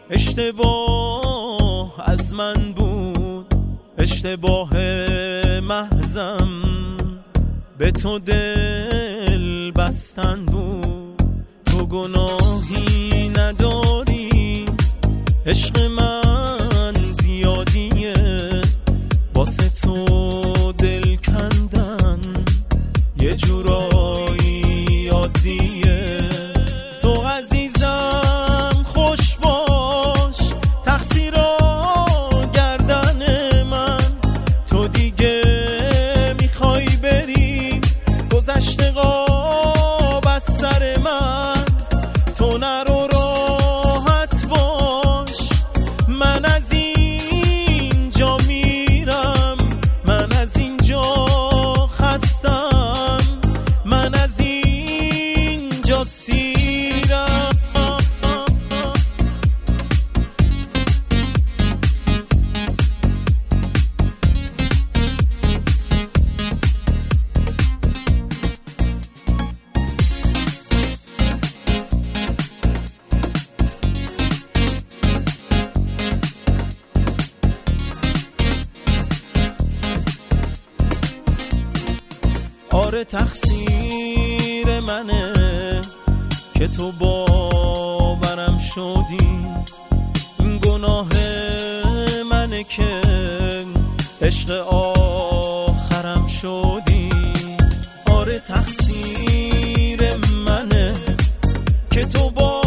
اشتباه از من بود، اشتباه محضم، به تو دل بستن بود. تو گناهی نداری، عشق من زیادیه، واسه تو دل کندن یه جورایی عادیه. تو عزیزم خوش باش، تقصیرا گردن من، تو دیگه میخوای بری گذشته قاب از سر من. تو نرو راحت باش، من از اینجا میرم، من از اینجا خستم، من از اینجا سیرم. آره تقصیر منه که تو باورم شدی، این گناه منه که عشق آخرم شدی. آره تقصیر منه که تو